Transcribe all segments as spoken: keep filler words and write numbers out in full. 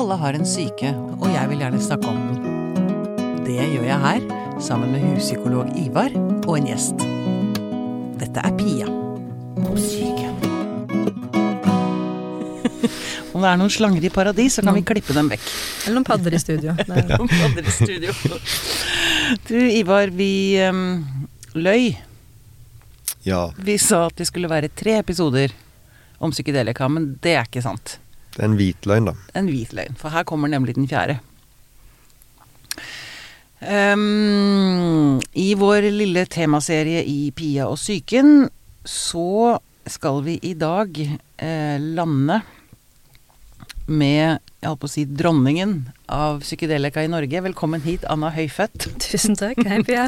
Alle har en syke, og jeg vil gjerne snakke om den. Det gjør jeg her, sammen med huspsykolog Ivar og en gjest. Dette er Pia om syke. Om det er noen slanger i paradis, så kan vi klippe dem vekk. Eller noen padder i studio. Noen padder i studio. Du, Ivar, vi um, løy. Ja. Vi sa at det skulle være tre episoder om psykedelika, men det er ikke sant. Det er en hvit løgn, da. En hvit løgn, for her kommer nemlig den fjerde. Um, I vår lille temaserie i Pia og psyken, så skal vi i dag eh, lande med, jeg holdt på å si, dronningen av psykedelika i Norge. Velkommen hit, Anna Høyfødt. Tusen takk, hei Pia.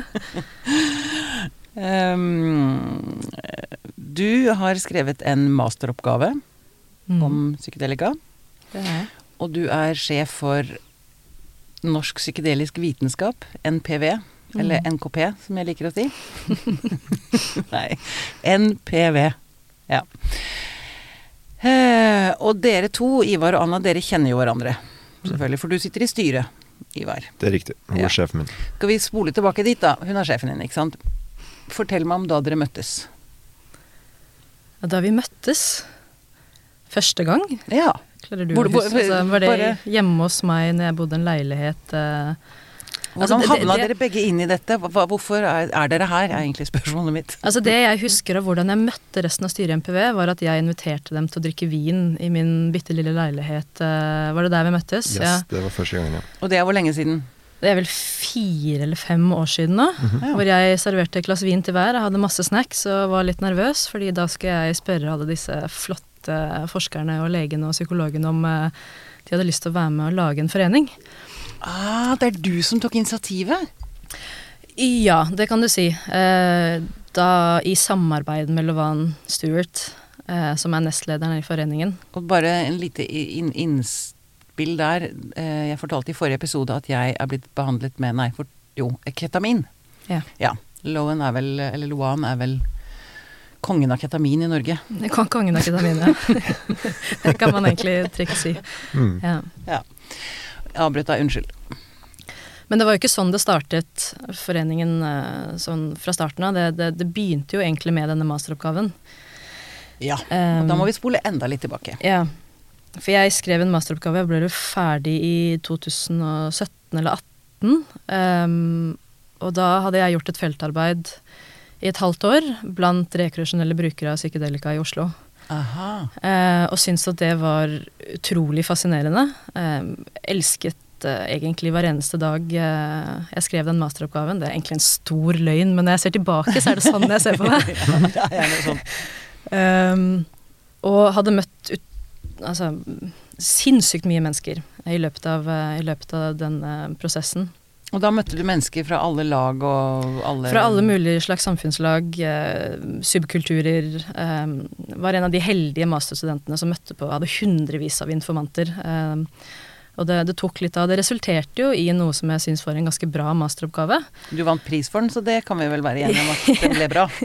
um, du har skrevet en masteroppgave mm. om psykedelika. Det er jeg. Og du er sjef for Norsk Psykedelisk Vitenskap, N P V, mm. eller N K P, som jeg liker å si. Nei, N P V, ja. Eh, og dere to, Ivar og Anna, dere kjenner jo hverandre, selvfølgelig, for du sitter i styret, Ivar. Det er riktig, hun er ja. sjefen min. Skal vi spole tilbake dit da? Hun er sjefen din, ikke sant? Fortell meg om da dere møttes. Da vi møttes første gang. Ja. Klarer du hvor, å huske? Altså, var det bare... hjemme hos meg når jeg bodde i en leilighet? Eh, Hvordan altså, havna det, det, dere begge inn i dette? Hva, hvorfor er, er dere her, er egentlig spørsmålet mitt. Altså det jeg husker av hvordan jeg møtte resten av styret i N P V, var at jeg inviterte dem til å drikke vin i min bittelille leilighet. Eh, var det der vi møttes? Yes, ja. Det var første gangen, ja. Og det er hvor lenge siden? Det er vel fire eller fem år siden nå, mm-hmm. hvor jeg serverte et glass vin til hver. Jeg hadde masse snacks og var litt nervøs, fordi da skal jeg spørre alle disse flotte forskerne og legene og psykologene om uh, de hadde lyst til å være med og lage en forening. Ah, det er du som tok initiativet? Ja, det kan du si. Uh, da i samarbeid med Lovan Stewart, uh, som er nestlederen i foreningen. Og bare en lite inn, innspill der. Uh, jeg fortalte i forrige episode at jeg er blitt behandlet med, nei, for, jo, ketamin. Ja. Ja, Loan er vel, eller Loan er vel kongen av ketamin i Norge. Kongen av ketamin, ja. Det kan man egentlig trygt si. Mm. Ja. Ja. Avbrøt deg, unnskyld. Men det var jo ikke sånn det startet foreningen sånn fra starten av. Det, det, det begynte jo egentlig med denne masteroppgaven. Ja, og da må vi spole enda litt tilbake. Ja, for jeg skrev en masteroppgave, jeg ble jo ferdig i to tusen og sytten eller atten. Um, og da hadde jeg gjort et feltarbeid i et halvt år blant rekreasjonelle brukere av psykedelika i Oslo. Aha. Eh, og syntes at det var utrolig fascinerende. Eh, elsket eh, egentlig hver eneste dag eh, jeg skrev den masteroppgaven. Det er egentlig en stor løgn, men når jeg ser tilbake, så er det sånn jeg ser på det. Ja, det er gjerne sånn. um, og hadde møtt ut, altså, sinnssykt mye mennesker i løpet av, i løpet av denne prosessen. Og da møtte du mennesker fra alle lag og alle... Fra alle mulige slags samfunnslag, eh, subkulturer. Eh, var en av de heldige masterstudentene som møtte på, hadde hundrevis av informanter. Eh, og det, det tok litt av, det resulterte jo i noe som jeg synes var en ganske bra masteroppgave. Du vant pris for den, så det kan vi vel være enige om at den ble bra.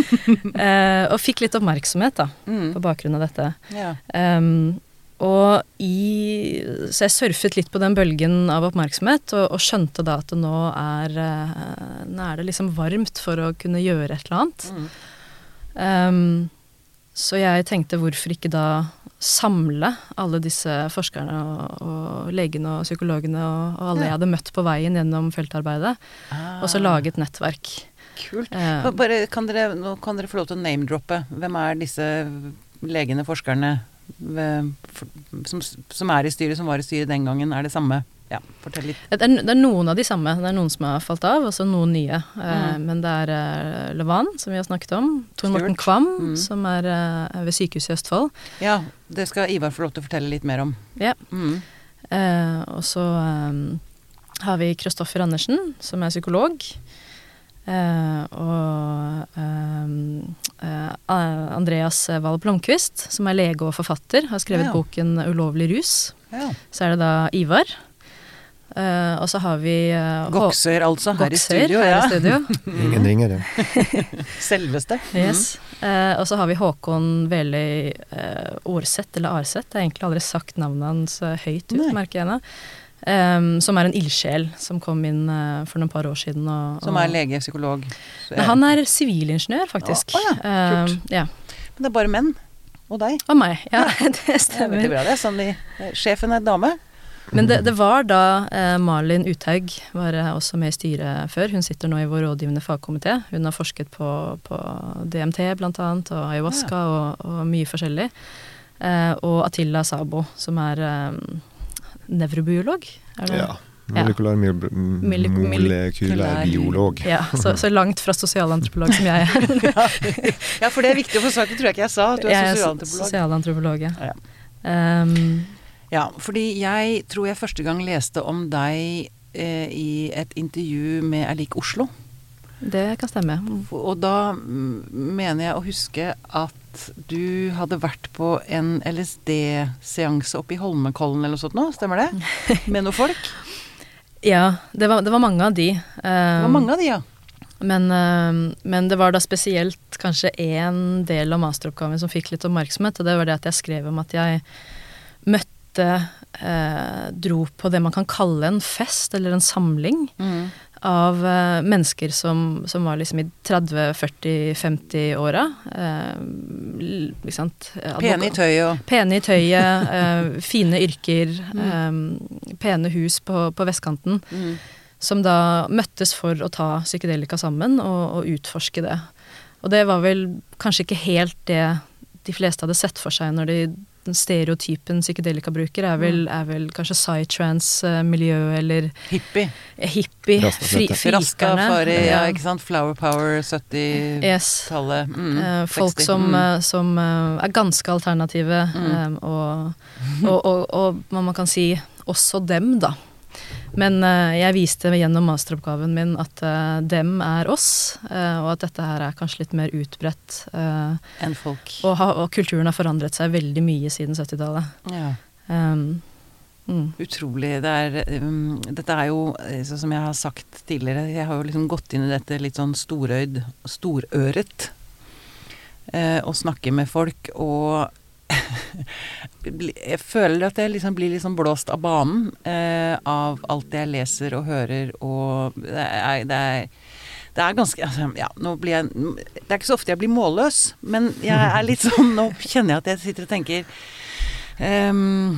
eh, og fikk litt oppmerksomhet da, mm. på bakgrunn av dette. Ja. Um, Og i, så jeg surfet litt på den bølgen av oppmerksomhet, og, og skjønte da at det nå er, nå er det liksom varmt for å kunne gjøre et eller annet. Mm. Um, så jeg tenkte hvorfor ikke da samle alle disse forskerne og, og legene og psykologene og, og alle ja. Jeg hadde møtt på veien gjennom feltarbeidet, ah. og så lage et nettverk. Kult. Uh, Bare, kan dere, nå kan dere få lov til å name-droppe. Hvem er disse legene, forskerne, Som, som er i styret, som var i styret den gangen, er det samme? Ja, fortell litt. Det er, det er noen av de samme. Det er noen som har falt av, og så noen nye. Mm. Eh, men det er eh, Lovan, som vi har snakket om. Tor Morten Kvam, mm. som er eh, ved sykehuset i Østfold. Ja, det skal Ivar få lov til å fortelle litt mer om. Ja. Mm. Eh, og så eh, har vi Kristoffer Andersen, som er psykolog. Uh, og uh, uh, Andreas Wahl Blomqvist, som er lege og forfatter, har skrevet ja. boken Ulovlig rus. Ja. Så er det da Ivar. Uh, og så har vi uh, Goksøyr altså, her i Goksøyr, studio. her Ja. i studio. Ingen ringer det. Selveste. Yes. Uh, og så har vi Håkon Veløy uh, Årseth, eller Arseth. Jeg har egentlig aldri sagt navnet hans uh, høyt ut, Nei. merker jeg nå. Um, som er en ildsjel som kom inn uh, for noen par år siden. Og, Som er lege, psykolog. Så Nei, jeg- han er sivilingeniør, faktisk. Å, å ja, kult. Um, ja. Men det er bare menn. Og deg. Og meg, ja, det Det er stemmer. veldig bra det. Sånn de, sjefen er dame. Men det, det var da eh, Malin Uthaug var eh, også med i styret før. Hun sitter nå i vår rådgivende fagkomité. Hun har forsket på, på D M T blant annet, og ayahuasca og, og mye forskjellig. Eh, og Attila Sabo, som er eh, nevrobiolog. Er det? Ja. Molekylær mil- Mil- molekylær biolog. Ja, så, så langt fra sosialantropolog som jeg er. Ja, for det er viktig å få sagt. Det tror jeg ikke jeg sa. At du er Jeg er sosialantropolog. sosialantropolog, ja. Ja. Um, Ja, fordi jeg tror jeg første gang leste om deg eh, i et intervju med Erlik Oslo. det kan stemme. Og da mm, mener jeg å huske at du hadde vært på en L S D-seanse oppe i Holmenkollen eller noe sånt nå, stemmer det? Med noen folk? Ja, det var, det var mange av de. Um, Det var mange av de, ja. Men, uh, men det var da spesielt kanskje en del av masteroppgaven som fikk litt oppmerksomhet, og det var det at jeg skrev om at jeg møtte, uh, dro på det man kan kalle en fest, eller en samling, Mm. av uh, mennesker som, som var liksom i tretti, førti, femti-åra. Uh, liksom, Pene i tøyet og Pene i tøyet, uh, fine yrker, um, pene hus på, på vestkanten. mm. Som da møttes for å ta psykedelika sammen og, og utforske det. Og det var vel kanskje ikke helt det de fleste hadde sett for seg når de, den stereotypen psykedelika-bruker er vel, er vel kanskje psytrance-miljø eller hippie. hippie, Rasta- fri, frikerne. Rastafari, ja, Ja. ikke sant? Flower power, syttitallet. Yes. Mm, Eh, folk seksti. som, Mm. eh, som eh, er ganske alternative, eh, og, og, og, og hva man kan si, også dem, da. Men eh, jeg viste gjennom masteroppgaven min at eh, dem er oss, eh, og at dette her er kanskje litt mer utbredt. eh, En folk. og, ha, og kulturen har forandret seg veldig mye siden syttitallet. Ja. Um, mm. Utrolig. Det er, um, dette er jo, eh, sånn som jeg har sagt tidligere, jeg har jo liksom gått inn i dette litt sånn storøyd, storøret, eh, og snakke med folk, og jeg føler at jeg liksom blir liksom blåst av banen eh, av alt jeg leser og hører, og det er, det er, det er ganske, altså, ja, nå blir jeg, det er ikke så ofte jeg blir målløs, men jeg er litt sånn, nå kjenner jeg at jeg sitter og tenker, um,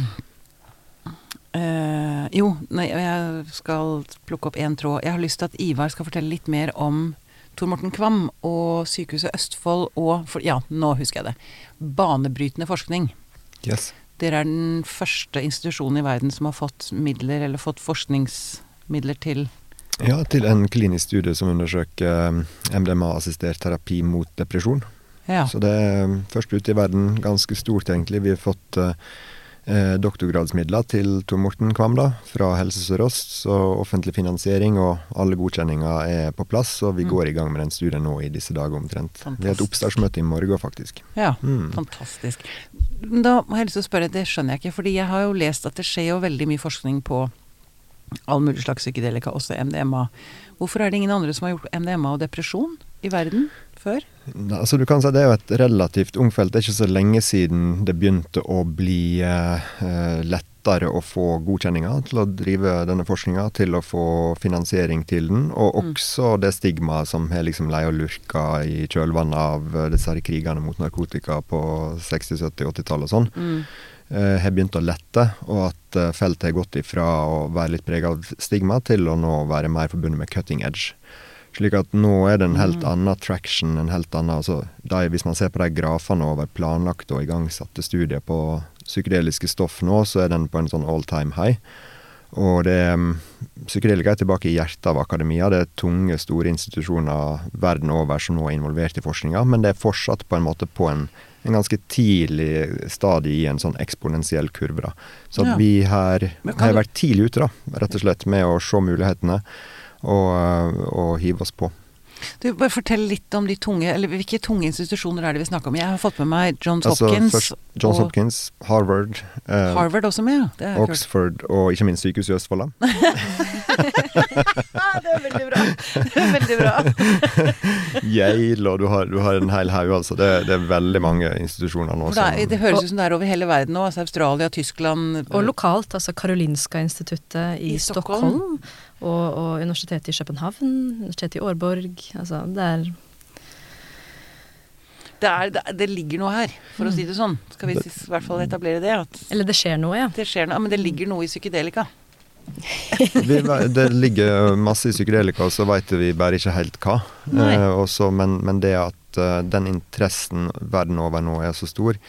Uh, jo, nei, jeg skal plukke opp en tråd. Jeg har lyst til at Ivar skal fortelle litt mer om Tor Morten Kvam og Sykehuset Østfold og, for, ja, nå husker jeg det, banebrytende forskning. Yes. Dere er den første institusjonen i verden som har fått midler, eller fått forskningsmidler til. Ja, til en klinisk studie som undersøker M D M A-assistert terapi mot depresjon. Ja. Så det er først ute i verden, ganske stort egentlig. Vi har fått uh, Eh, doktorgradsmidler til Tor Morten Kvam da, fra Helse Sør-Øst, så offentlig finansiering og alle godkjenninger er på plass, og vi Mm. går i gang med den studien nå i disse dager omtrent. Fantastisk. Vi har et oppstartsmøte i morgen faktisk. Ja, Mm. fantastisk. Da må jeg lyst til å spørre, det skjønner jeg ikke, fordi jeg har jo lest at det skjer jo veldig mye forskning på all mulig slags psykedelika, også M D M A. Hvorfor er det ingen andre som har gjort M D M A og depresjon i verden før? Da, altså du kan si Det er jo et relativt ung felt. Det er ikke så lenge siden det begynte å bli eh, lettere å få godkjenninger til å drive denne forskninga, til å få finansiering til den, og Mm. også det stigmaet som har liksom leia og lurka i kjølvannet av eh, disse her krigene mot narkotika på seksti-, sytti-, åttitallet og sånn. Mm. eh, har begynt å lette, og at eh, feltet har gått ifra å være litt preget av stigma til å nå være mer forbundet med cutting edge. Slik at nå er det en helt Mm. annen traction, en helt annen, altså, de, hvis man ser på de grafene over planlagte og igangsatte studier på psykedeliske stoff nå, så er den på en sånn all time high. Og det, um, psykedelika er tilbake i hjertet av akademia. Det er tunge, store institusjoner verden over som nå er involvert i forskninga, men det er fortsatt på en måte på en, en ganske tidlig stadie i en sånn eksponentiell kurve. Da. Så at Ja. vi her Men kan har du- vært tidlig ute, da, rett og slett, med å se mulighetene og, og hive oss på. Du, bare fortell litt om de tunge, eller hvilke tunge institusjoner er det vi snakker om? Jeg har fått med meg Johns Altså, Hopkins. først Johns og Hopkins, Harvard, eh, Harvard også med, ja. Det er kult. Oxford og ikke minst Sykehuset i Østfold. da. Det er veldig bra. Det er veldig bra. Yale, og du har, du har en hel haug, altså. Det, det er veldig mange institusjoner nå. For det, er, som- det høres ut som det er over hele verden nå, altså Australia, Tyskland. Og lokalt, altså Karolinska instituttet i, I Stockholm. Stockholm, og, og Universitetet i København, Universitetet i Årborg, altså det er... Det, er, det, det ligger noe her, for å si det sånn. Skal vi i hvert fall etablere det? At Eller det skjer noe, ja. det skjer noe, men det ligger noe i psykedelika. vi, det ligger masse i psykedelika, og så vet vi bare ikke helt hva. Eh, også, men, men det at uh, den interessen verden over nå er så stor,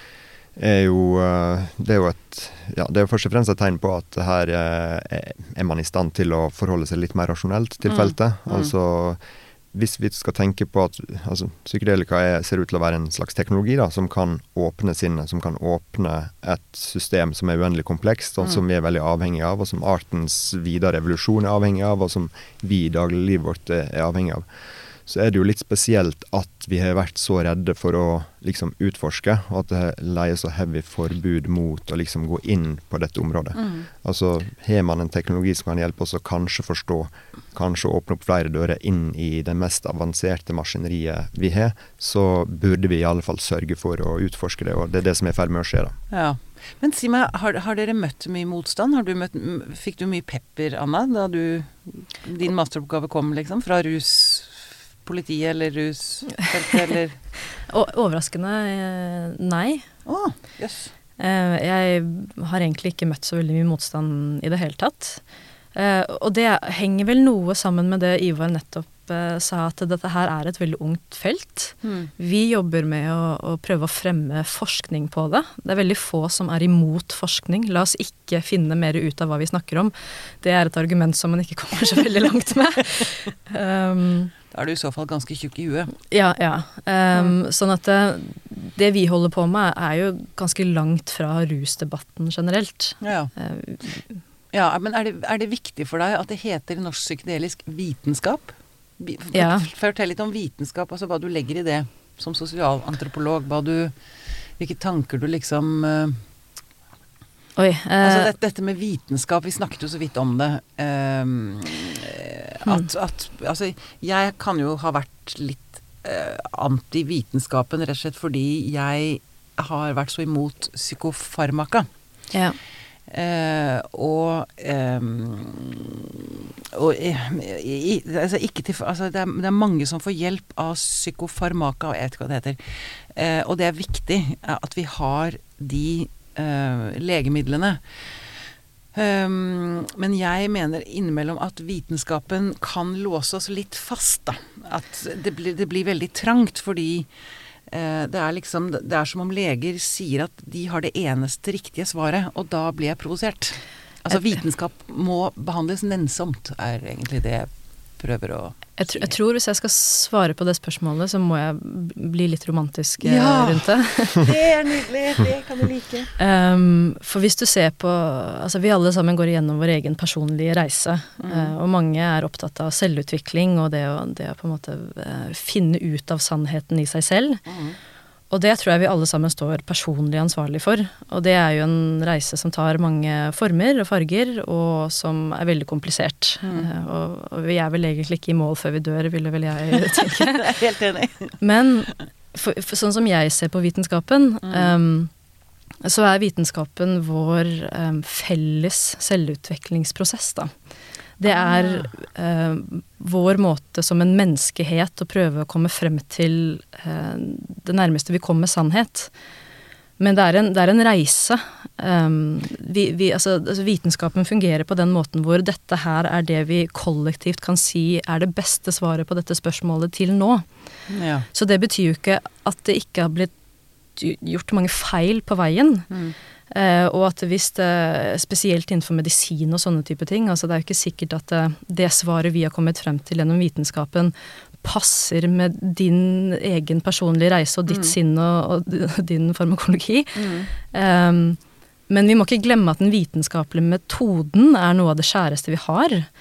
er jo, uh, det er jo et, ja, det er jo først og fremst et tegn på at her uh, er man i stand til å forholde seg litt mer rasjonelt til feltet. Mm. Mm. Altså, hvis vi skal tenke på at altså, psykedelika er, ser ut til å være en slags teknologi da, som kan åpne sinnet, som kan åpne et system som er uendelig komplekst, og mm. som vi er veldig avhengig av, og som artens videre evolusjon er avhengig av, og som vi i dagliglivet vårt er, er avhengig av. Så er det jo litt spesielt at vi har vært så redde for å liksom utforske, og at det leier så heavy forbud mot å liksom gå inn på dette området. Mm. Altså, har man en teknologi som kan hjelpe oss å kanskje forstå, kanskje åpne opp flere dører inn i det mest avanserte maskineriet vi har, så burde vi i alle fall sørge for å utforske det, og det er det som er i ferd med å skje da. Ja. Men si meg, har, har dere møtt mye motstand? Har du møtt, fikk du mye pepper, Anna, da du, din masteroppgave kom liksom, fra rus... politiet eller rusfeltet, eller? Overraskende nei. Å, oh, jøss. Yes. Jeg har egentlig ikke møtt så veldig mye motstand i det hele tatt. Og det henger vel noe sammen med det Ivar nettopp sa, at dette her er et veldig ungt felt. Mm. Vi jobber med å, å prøve å fremme forskning på det. Det er veldig få som er imot forskning. La oss ikke finne mer ut av hva vi snakker om. Det er et argument som man ikke kommer så veldig langt med. Um, Da er du i så fall ganske tjukk i huet. Ja, ja. Um, mm. Sånn at det, det vi holder på med er jo ganske langt fra rusdebatten generelt. Ja, uh, ja men er det, er det viktig for deg at det heter norsk psykedelisk vitenskap? Ja. Fortell litt om vitenskap, altså hva du legger i det som sosialantropolog, hva du, hvilke tanker du liksom... Uh, Oi, eh, altså dette, dette med vitenskap, vi snakket jo så vidt om det, um, at, at altså, jeg kan jo ha vært litt uh, anti-vitenskapen, rett og slett fordi jeg har vært så imot psykofarmaka. Ja. Uh, og um, og i, altså ikke til, altså det, er, det er mange som får hjelp av psykofarmaka, og jeg vet ikke hva det heter, uh, og det er viktig at vi har de Uh, legemidlene. Um, men jeg mener innimellom at vitenskapen kan låse oss litt fast, da. At det blir, det blir veldig trangt, fordi uh, det er liksom, det er som om leger sier at de har det eneste riktige svaret, og da blir jeg provosert. Altså vitenskap må behandles nennsomt, er egentlig det jeg prøver å Jeg, tr jeg tror hvis jeg skal svare på det spørsmålet, så må jeg bli litt romantisk ja, rundt det. Det er nydelig, det kan du like. Um, for hvis du ser på, altså vi alle sammen går igjennom vår egen personlige reise, mm. uh, og mange er opptatt av selvutvikling, og det å, det å på en måte uh, finne ut av sannheten i seg selv. Mm. Og det tror jeg vi alle sammen står personlig ansvarlig for. Og det er jo en reise som tar mange former og farger, og som er veldig komplisert. Mm. Uh, og, og vi er vel egentlig ikke i mål før vi dør, ville vel jeg tenke. Det er helt enig. Men for, for sånn som jeg ser på vitenskapen, mm. um, så er vitenskapen vår um, felles selvutviklingsprosess, da. Det er uh, vår måte som en menneskehet å prøve å komme frem til uh, det nærmeste vi kommer sannhet. Men det er en, det er en reise. Um, vi, vi, altså, altså vitenskapen fungerer på den måten hvor dette her er det vi kollektivt kan si er det beste svaret på dette spørsmålet til nå. Ja. Så det betyr jo ikke at det ikke har blitt gjort mange feil på veien. Mm. Uh, og at hvis det, spesielt innenfor medisin og sånne type ting, altså det er jo ikke sikkert at det, det svaret vi har kommet frem til gjennom vitenskapen passer med din egen personlige reise og ditt mm. sinn og, og din farmakologi. Mm. Um, men vi må ikke glemme at den vitenskapelige metoden er noe av det kjæreste vi har.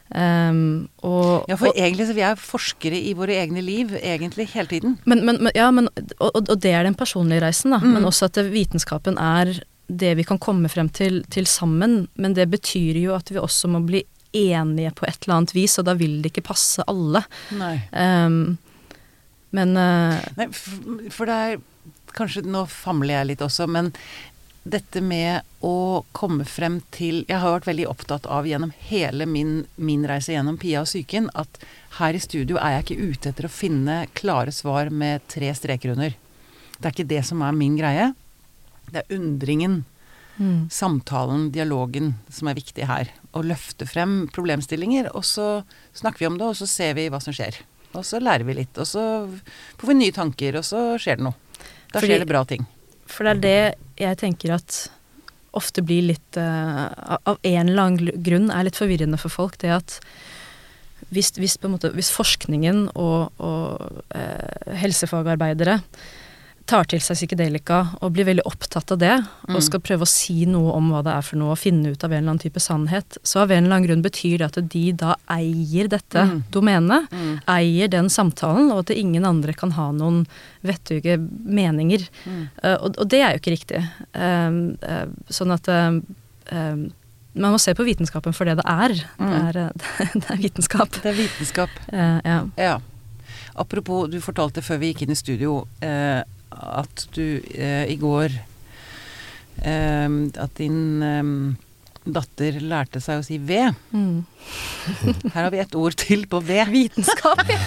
Um, og, Ja, for og, egentlig så vi er forskere i våre egne liv, egentlig, hele tiden. men, men, men, ja, men, og, og det er den personlige reisen, da. Mm. Men også at det, vitenskapen er det vi kan komme frem til, til sammen. Men det betyr jo at vi også må bli enige på et eller annet vis, og da vil det ikke passe alle. Nei. Um, men uh, Nei, for, for det er kanskje, nå famler jeg litt også, men dette med å komme frem til, jeg har vært veldig opptatt av gjennom hele min, min reise gjennom Pia og psyken, at her i studio er jeg ikke ute etter å finne klare svar med tre streker under. Det er ikke det som er min greie. Det er undringen, mm. samtalen, dialogen som er viktig her. Å løfte frem problemstillinger, og så snakker vi om det, og så ser vi hva som skjer. Og så lærer vi litt, og så får vi nye tanker, og så skjer det noe. Da Fordi- skjer det bra ting. For det er det jeg tenker at ofte blir litt, uh, av en eller annen grunn, er litt forvirrende for folk, det at hvis, hvis, på en måte, hvis forskningen og, og uh, helsefagarbeidere tar til seg psykedelika og blir veldig opptatt av det, Mm. og skal prøve å si noe om hva det er for noe, og finne ut av en eller annen type sannhet, så av en eller annen grunn betyr det at de da eier dette Mm. domenet, Mm. eier den samtalen, og at ingen andre kan ha noen vettuge meninger. Mm. Uh, og, og det er jo ikke riktig. Um, uh, sånn at um, um, man må se på vitenskapen for det det er. Mm. Det, er uh, det er vitenskap. Det er vitenskap. Uh, ja. Ja. Apropos, du fortalte før vi gikk inn i studio eh, at du eh, i går eh, at din eh, datter lærte seg å si V. Mm. Her har vi et ord til på V. Vitenskap, ja.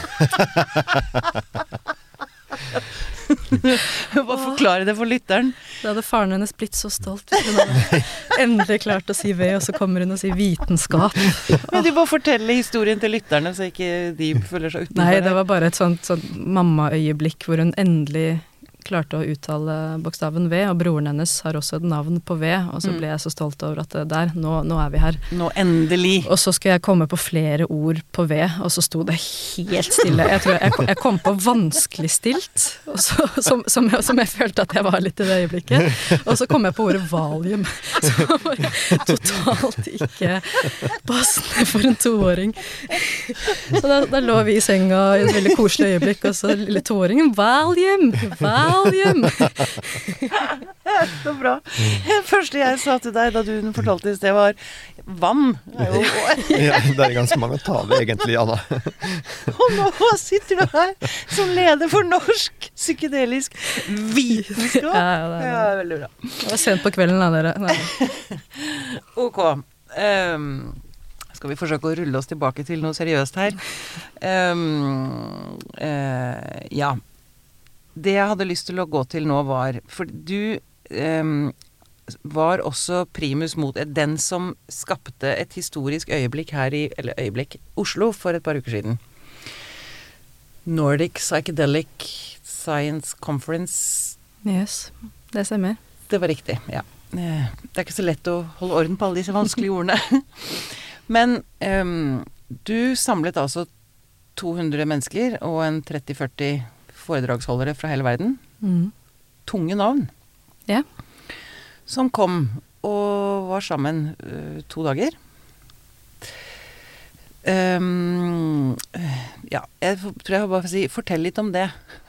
Bare forklare det for lytteren. Da hadde faren hennes blitt så stolt. Hun hadde endelig klart å si V, og så kommer hun og sier vitenskap. Men du må fortelle historien til lytterne, så ikke de føler seg utenfor. Nei, det var bare et sånt, sånt mammaøyeblikk hvor hun endelig klarte å uttale bokstaven V, og broren hennes har også et navn på V, og så ble jeg så stolt over at det der, nå, nå er vi her. Nå endelig. Og så skulle jeg komme på flere ord på V, og så sto det helt stille. Jeg tror jeg, jeg kom på vanskelig stilt, og så, som, som, jeg, som jeg følte at jeg var litt i det øyeblikket. Og så kom jeg på ordet valium, som var totalt ikke passende for en toåring. Så da, da lå vi i senga i et veldig koselig øyeblikk, og så lille toåringen, valium, valium. Valium! Så bra. Det første jeg sa til deg da du fortalte i sted var vann. Er jo, Ja, det er ganske mange å ta av egentlig, Anna. og nå sitter du her som leder for norsk psykedelisk vitenskap. Ja, ja, det er- Ja, veldig bra. Det var sent på kvelden da, dere. Nei. Ok. Um, skal vi forsøke å rulle oss tilbake til noe seriøst her? Um, uh, ja. Det jeg hadde lyst til å gå til nå var, for du um, var også primus mot den som skapte et historisk øyeblikk her i, eller øyeblikk, Oslo for et par uker siden. Nordic Psychedelic Science Conference. Yes, det stemmer. Det var riktig, ja. Eh, Det er ikke så lett å holde orden på alle disse vanskelige ordene. Men um, du samlet altså to hundre mennesker og en tretti til førti foredragsholdere fra hele verden. Mm. Tunge navn. Ja. Som kom og var sammen uh, to dager. Um, ja, jeg tror jeg bare får si, fortell litt om det.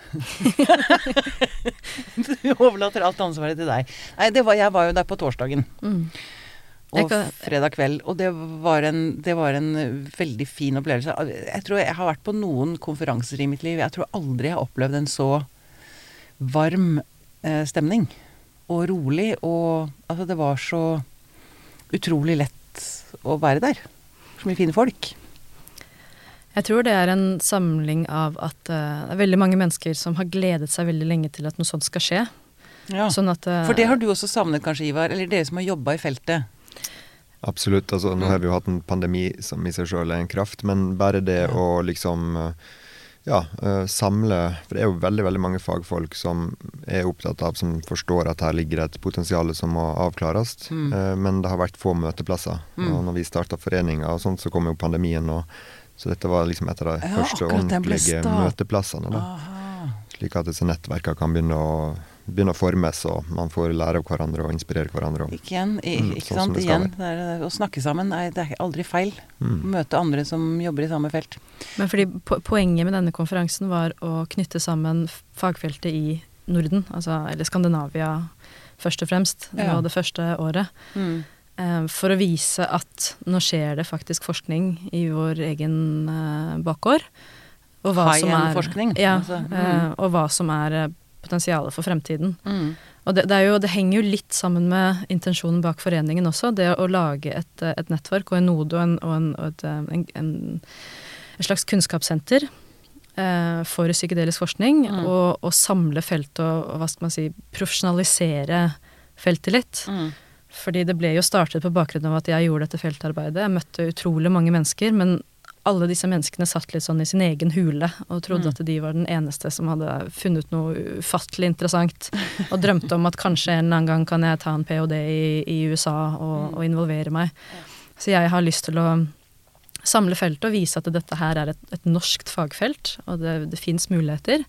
Du overlater alt ansvaret til deg. Nei, det var, jeg var jo der på torsdagen. Mm. Jeg Og kan- fredag kveld. Og det var, en, det var en veldig fin opplevelse. Jeg tror jeg har vært på noen konferanser i mitt liv. Jeg tror aldri jeg har opplevd en så varm eh, stemning. Og rolig. Og altså, det var så utrolig lett å være der. Så mye fine folk. Jeg tror det er en samling av at uh, det er veldig mange mennesker som har gledet seg veldig lenge til at noe sånt skal skje. Ja. Sånn at, uh, For det har du også savnet kanskje, Ivar. Eller dere som har jobbet i feltet. Absolutt. Altså, nå har vi jo hatt en pandemi som i seg selv er en kraft, men bare det Ja. å liksom ja, eh, samle, for det er jo veldig, veldig mange fagfolk som er opptatt av, som forstår at her ligger et potensial som må avklares, Mm. eh, men det har vært få møteplasser. Mm. Og når vi startet foreningen og sånt, så kom jo pandemien, og så dette var liksom et av de Ja, første akkurat den ble ordentlige start- møteplassene da. Aha. Slik at disse nettverkene kan begynne å begynner å formes, og man får lære av hverandre og inspirere hverandre. Og, ikke igjen, i, mm, ikke sånn sant, det igjen, det er, å snakke sammen, nei, det er aldri feil. Mm. Møte andre som jobber i samme felt. Men fordi po poenget med denne konferansen var å knytte sammen fagfeltet i Norden, altså, eller Skandinavia først og fremst, det Ja. var det første året. Mm. Eh, for å vise at nå skjer det faktisk forskning i vår egen eh, bakgård. Og hva som er, High-end-forskning. ja, Altså, mm. eh, og hva som er eh, potensialet for fremtiden. Mm. Og det, det, er jo, det henger jo litt sammen med intensjonen bak foreningen også, det å lage et, et nettverk og en node og, en, og, en, og et, en, en, et slags kunnskapssenter eh, for psykedelisk forskning, Mm. og, og samle feltet og, og hva skal man si, profesjonalisere feltet litt. Mm. Fordi det ble jo startet på bakgrunn av at jeg gjorde dette feltarbeidet. Jeg møtte utrolig mange mennesker, men alle disse menneskene satt litt sånn i sin egen hule og trodde Mm. at de var den eneste som hadde funnet noe ufattelig interessant, og drømte om at kanskje en eller annen gang kan jeg ta en PhD i, i U S A og, Mm. og involvere meg. Så jeg har lyst til å samle feltet og vise at dette her er et, et norskt fagfelt, og det, det finnes muligheter.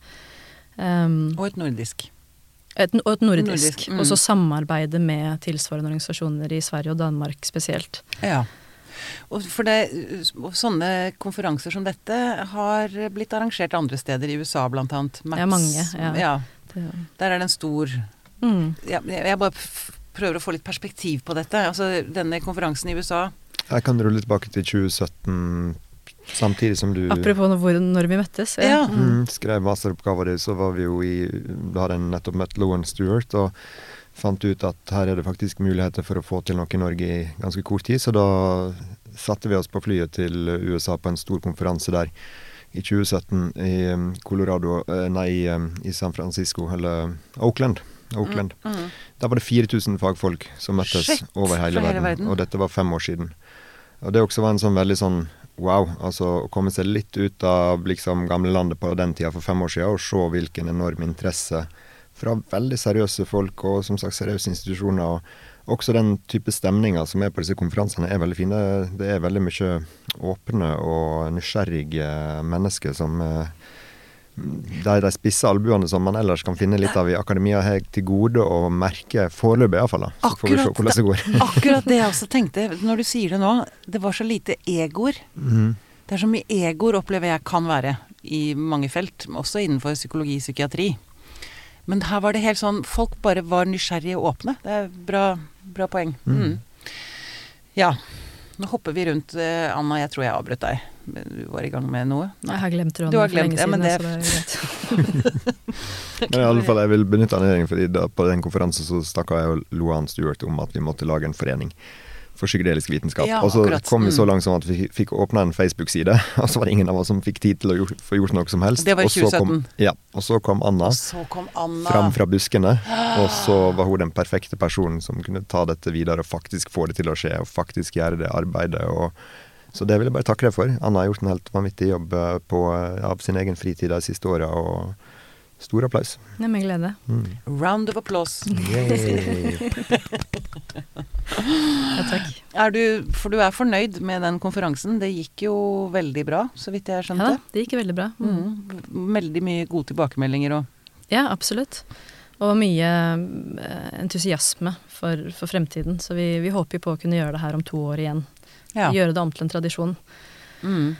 Um, Og et nordisk. et, og et nordisk, Nordisk, mm. og så samarbeide med tilsvarende organisasjoner i Sverige og Danmark spesielt. Ja. Og for det, sånne konferanser som dette har blitt arrangert andre steder i U S A blant annet. Max, Ja, mange, ja. ja. Det, Der er det en stor mm. ja, Jeg bare f prøver å få litt perspektiv på dette. Altså, denne konferansen i U S A. Jeg kan rulle tilbake til tjue sytten, samtidig som du Apropos hvor, når vi møttes. Ja. mm, skrev masteroppgaver di, så var vi jo i Da hadde jeg nettopp møtt Lowen Stewart, og fant ut at her er det faktisk muligheter for å få til noe i Norge i ganske kort tid, så da satte vi oss på flyet til U S A på en stor konferanse der i tjue sytten i Colorado, nei, i San Francisco, eller Oakland. Oakland. Mm, mm. Der var det fire tusen fagfolk som møttes Shit, over hele fra hele verden, verden. og dette var fem år siden. Og det også var en sånn veldig sånn wow, altså å komme seg litt ut av liksom gamle landet på den tida for fem år siden, og se hvilken enorm interesse fra veldig seriøse folk, og som sagt seriøse institusjoner, og også den type stemninger som er på disse konferansene er veldig fine. Det er veldig mye åpne og nysgjerrige mennesker som eh, de, de spisse albuene som man ellers kan finne litt av i akademia, har jeg til gode å merke foreløpig i hvert fall. Så får vi se hvordan det går. Akkurat det jeg også tenkte når du sier det nå. Det var så lite egoer. Mhm. Det er så mye egoer, opplever jeg kan være i mange felt, også innenfor psykologi og psykiatri. Men her var det helt sånn, folk bare var nysgjerrige og åpne. Det er bra, bra poeng. Mm. Ja, nå hopper vi rundt. eh, Anna, jeg tror jeg avbrøt deg. Du var i gang med noe. Jeg har glemt Du rådene har for lenge glemt, ja, siden. men det- så det er greit. Men i alle fall, jeg vil benytte anledningen, fordi da, på den konferansen så snakket jeg og Loan Stewart om at vi måtte lage en forening for psykedelisk vitenskap. Ja, og så akkurat. kom vi så Mm. langt som at vi fikk åpne en Facebook-side, og så var det ingen av oss som fikk tid til å gjort, få gjort noe som helst. Det var i Og så kom- tjue sytten. Ja, og så kom Anna Og så kom Anna. fram fra buskene, og så var hun den perfekte personen som kunne ta dette videre og faktisk få det til å skje, og faktisk gjøre det arbeidet. Og så det vil jeg bare takke deg for. Anna har gjort en helt vanvittig jobb eh, på, eh, av sin egen fritid de siste åra, og stor applaus. Ja, med glede. Mm. Round of applause. Yay. Ja, takk. Er du, for du er fornøyd med den konferansen. Det gikk jo veldig bra, så vidt jeg Ja skjønte. da, det gikk veldig bra. Mm. Mm. Veldig mye gode tilbakemeldinger og Ja, absolutt. Og mye eh, entusiasme for, for fremtiden. Så vi, vi håper jo på å kunne gjøre det her om to år igjen. ja. Gjøre det om til en tradisjon. Mm.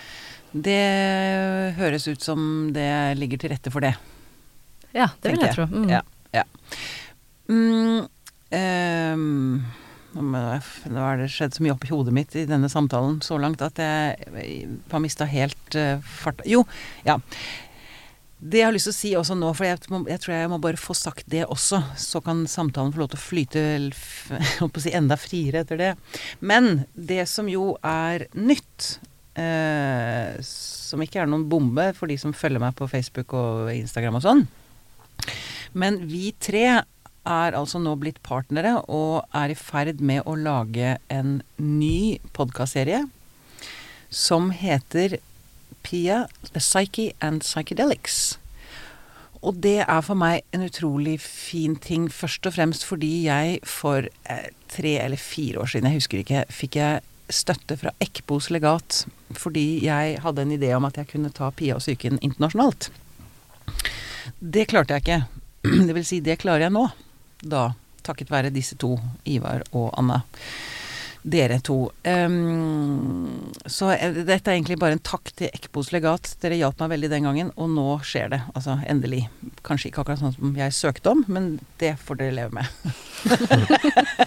Det høres ut som det ligger til rette for det. Ja, det vil tenker jeg tro. Mm. Ja, ja. Mm, ehm, nå har det skjedd så mye oppi hodet mitt i denne samtalen så langt at jeg har mistet helt uh, fart. Jo, ja. Det jeg har lyst til å si også nå, for jeg, må, jeg tror jeg må bare få sagt det også, så kan samtalen få lov til å flyte jeg holdt på å si, enda friere etter det. Men det som jo er nytt, eh, som ikke er noen bombe for de som følger meg på Facebook og Instagram og sånn, men vi tre er altså nå blitt partnere og er i ferd med å lage en ny podcastserie som heter Pia, The Psyche and Psychedelics. Og det er for meg en utrolig fin ting, først og fremst fordi jeg for eh, tre eller fire år siden, jeg husker ikke, fikk jeg støtte fra Ekbos legat, fordi jeg hadde en idé om at jeg kunne ta Pia og psyken internasjonalt. Det klarte jeg ikke. det vil si, det klarer jeg nå, da, takket være disse to, Ivar og Anna. Dere to. Um, så dette er egentlig bare en takk til Ekbos legat. Dere hjalp meg veldig den gangen, og nå skjer det. Altså, endelig. Kanskje ikke akkurat sånn som jeg søkte om, men det får dere leve med.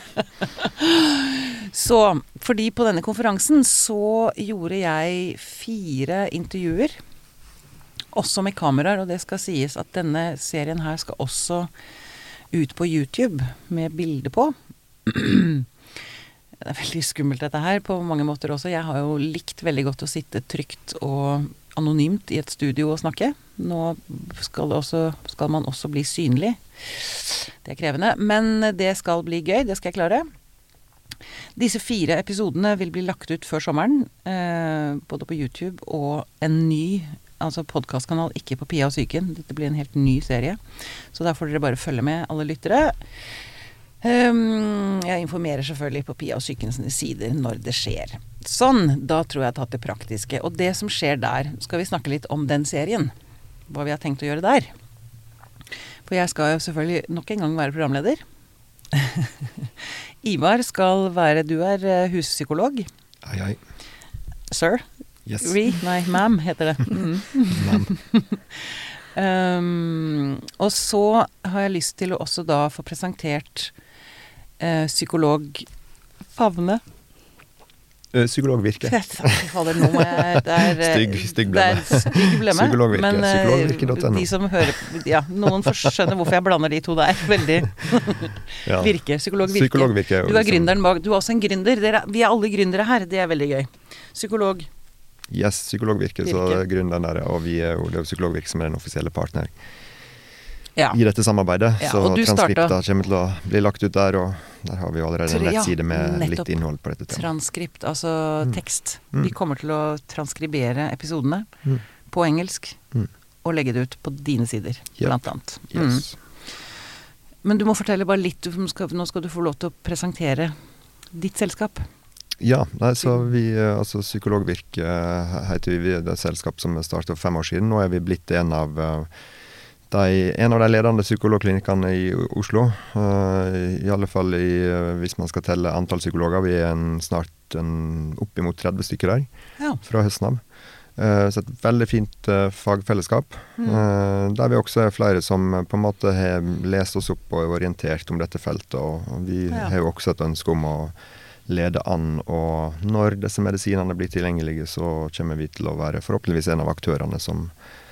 Så, fordi på denne konferansen så gjorde jeg fire intervjuer, også med kameraer, og det skal sies at denne serien her skal også ut på YouTube med bilder på. Det er veldig skummelt dette her på mange måter også. Jeg har jo likt veldig godt å sitte trygt og anonymt i et studio og snakke. Nå skal, det også, skal man også bli synlig. Det er krevende, men det skal bli gøy, det skal jeg klare. Disse fire episodene vil bli lagt ut før sommeren, eh, både på YouTube og en ny, altså podcastkanal, ikke på Pia og Psyken. Dette blir en helt ny serie, så der får dere bare følge med, alle lyttere. Um, jeg informerer selvfølgelig på Pia og Psykens sider når det skjer. Sånn, da tror jeg jeg har tatt det praktiske. Og det som skjer der, skal vi snakke litt om den serien. Hva vi har tenkt å gjøre der. For jeg skal jo selvfølgelig nok en gang være programleder. Ivar skal være, du er huspsykolog. Hei, hei. Sir? Yes. Re? Nei, ma'am heter det. Mm. Ma'am. um, og så har jeg lyst til å også da få presentert uh, psykolog Favne. Uh, psykolog Virke. Fader, nå må jeg, det er, Stygg, stygg blemme. Det er stygg blemme. Psykolog Virke, men psykologvirke punktum no. de som hører, ja, noen skjønner hvorfor jeg blander de to der. Veldig. Ja. Virke, psykolog Virke. Psykolog Virke. Du er gründeren bak, du er også en gründer. Dere, vi er alle gründere her, det er veldig gøy. Psykolog Yes, Psykolog Virke, Virke. Så grunnen der, og vi er jo, det er jo Psykolog Virke som er den offisielle partner ja. i dette samarbeidet. Ja, så transkripta startet... kommer til å bli lagt ut der, og der har vi jo allerede en nettside med ja, litt innhold på dette temaet. Transkript, altså mm. tekst. Mm. Vi kommer til å transkribere episodene mm. på engelsk, mm. og legge det ut på dine sider, yep. blant annet. Yes. Mm. Men du må fortelle bare litt, du skal, nå skal du få lov til å presentere ditt selskap. Ja, nei, så vi, altså Psykolog Virke heter vi, det er et selskap som startet for fem år siden. Nå er vi blitt en av de, en av de ledende psykologklinikkene i Oslo. Uh, I alle fall i, hvis man skal telle antall psykologer. Vi er en, snart en, opp imot tretti stykker der, ja. Fra høsten av. Uh, så et veldig fint uh, fagfellesskap. Mm. Uh, der vi også er flere som på en måte har lest oss opp og orientert om dette feltet. Og, og vi ja. Har jo også et ønske om å lede an, og når disse medisinene blir tilgjengelige, så kommer vi til å være forhåpentligvis en av aktørene som,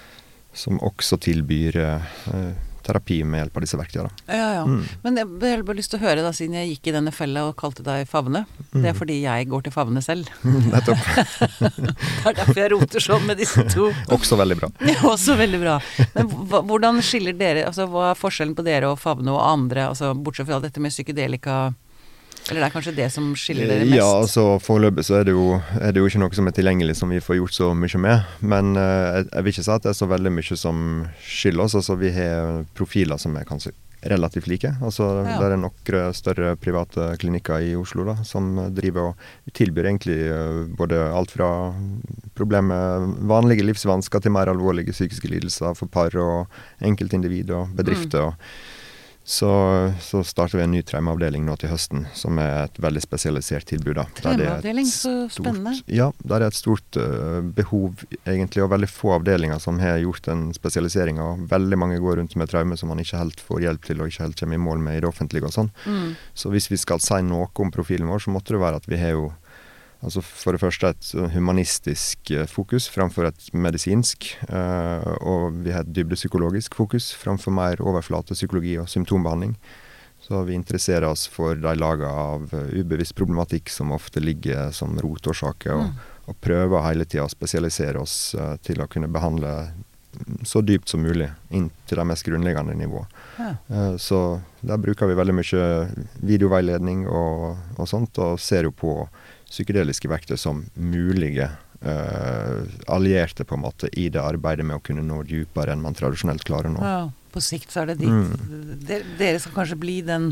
som også tilbyr eh, terapi med hjelp av disse verktøyene. Ja, ja. Mm. Men jeg, jeg har bare lyst til å høre da, siden jeg gikk i denne fella og kalte deg Favne. Mm. Det er fordi jeg går til Favne selv. Nettopp. Det er derfor jeg roter sånn med disse to. Også veldig bra. Ja, også veldig bra. Men hvordan skiller dere, altså hva er forskjellen på dere og Favne og andre, altså bortsett fra dette med psykedelika? Eller det er kanskje det som skiller dere mest? Ja, altså foreløpig så er det, jo, er det jo ikke noe som er tilgjengelig som vi får gjort så mye med. Men uh, jeg, jeg vil ikke si at det er så veldig mye som skiller oss. Altså vi har profiler som er kanskje relativt like. Altså ja. Det er noen større private klinikker i Oslo da, som driver og tilbyr egentlig uh, både alt fra problemer, vanlige livsvansker til mer alvorlige psykiske lidelser for par og enkeltindivid og bedrifter. Mm. Så, så starter vi en ny traumeavdeling nå til høsten, som er et veldig spesialisert tilbud. Traumeavdeling, så spennende. Ja, der er et stort uh, behov egentlig, og veldig få avdelinger som har gjort en spesialisering, og veldig mange går rundt med traume som man ikke helt får hjelp til, og ikke helt kommer i mål med i det offentlige og sånn. Mm. Så hvis vi skal si noe om profilen vår, så måtte det være at vi har jo altså for det første et humanistisk fokus framfor et medisinsk, uh, og vi har et dybdepsykologisk fokus framfor mer overflate psykologi og symptombehandling. Så vi interesserer oss for de lager av ubevisst problematikk som ofte ligger som rotårsaker, og, mm. og prøver hele tiden å spesialisere oss uh, til å kunne behandle så dypt som mulig inn til de mest grunnleggende nivåer. Ja. Uh, så der bruker vi veldig mye videoveiledning og, og sånt, og ser jo på psykedeliske verktøy som mulige uh, allierte på en måte i det arbeidet med å kunne nå dypere enn man tradisjonelt klarer nå. Ja, på sikt så er det dit. Mm. Dere, dere skal kanskje bli den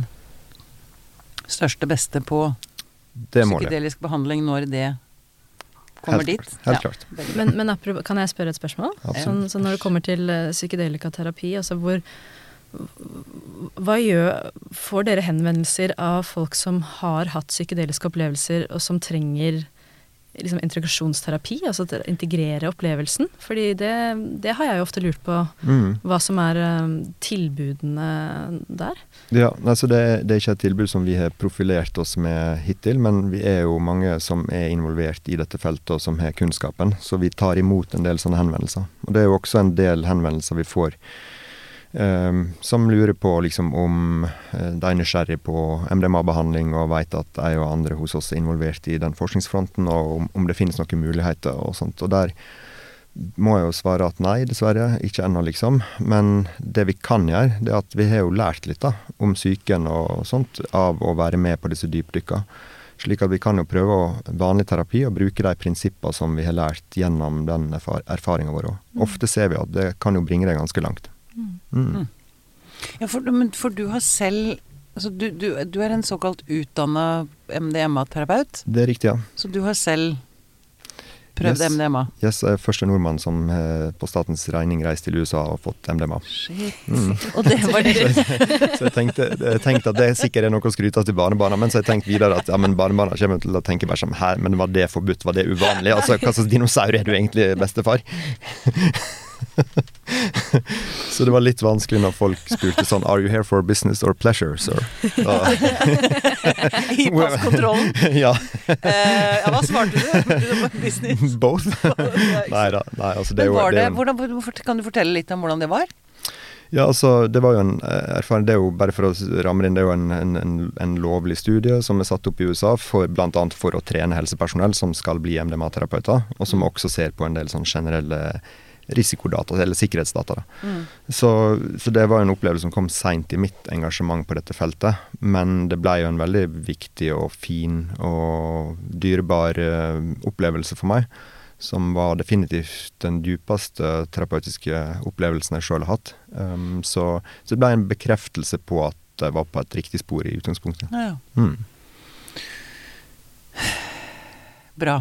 største beste på psykedelisk behandling når det kommer helt dit. Klart, helt ja. klart. Men, men kan jeg spørre et spørsmål? Sånn, så når det kommer til uh, psykedelikaterapi, altså hvor hva gjør, får dere henvendelser av folk som har hatt psykedeliske opplevelser, og som trenger liksom integrasjonsterapi, altså å integrere opplevelsen? Fordi det, det har jeg jo ofte lurt på, mm. hva som er um, tilbudene der. Ja, altså det, det er ikke et tilbud som vi har profilert oss med hittil, men vi er jo mange som er involvert i dette feltet og som har kunnskapen, så vi tar imot en del sånne henvendelser. Og det er jo også en del henvendelser vi får Um, som lurer på liksom, om uh, de er nysgjerrig på M D M A-behandling og vet at jeg og andre hos oss er involvert i den forskningsfronten, og om, om det finnes noen muligheter og sånt. Og der må jeg jo svare at nei, dessverre, ikke ennå liksom. Men det vi kan gjøre, det er at vi har jo lært litt da, om psyken og sånt, av å være med på disse dypdykka. Slik at vi kan jo prøve å, vanlig terapi og bruke de prinsipper som vi har lært gjennom den erfar erfaringen vår. Og ofte ser vi at det kan jo bringe deg ganske langt. Mm. Mm. Ja, for, men for du har selv altså du, du, du er en såkalt utdannet M D M A-terapeut. Det er riktig, ja. Så du har selv prøvd yes. M D M A? Yes, jeg er første nordmann som eh, på statens regning reiste til U S A og fått M D M A. Shit. Mm. Og det var det. Så jeg tenkte, jeg tenkte at det sikkert er noe å skryte til barnebarna, men så jeg tenkte videre at ja, men barnebarna kommer til å tenke bare som her, men var det forbudt, var det uvanlig? Altså, hva slags dinosaur er du egentlig, bestefar? Så det var litt vanskelig når folk spurte sånn Are you here for business or pleasure, sir? I passkontrollen? Ja. uh, ja, hva svarte du? Business? Both? Nei da, nei, altså det Men var det, det, hvordan, kan du fortelle litt om hvordan det var? Ja, altså, det var jo en erfaring, det er jo, bare for å ramme inn, det er jo en, en, en lovlig studie som er satt opp i U S A, for, blant annet for å trene helsepersonell som skal bli M D M A-terapeuter, og som også ser på en del sånn generelle risikodata, eller sikkerhetsdata. Mm. Så, så det var en opplevelse som kom sent i mitt engasjement på dette feltet, men det ble jo en veldig viktig og fin og dyrebar uh, opplevelse for meg, som var definitivt den djupeste terapeutiske opplevelsen jeg selv har hatt. Um, så, så det ble en bekreftelse på at jeg var på et riktig spor i utgangspunktet. Ja, ja. Mm. Bra.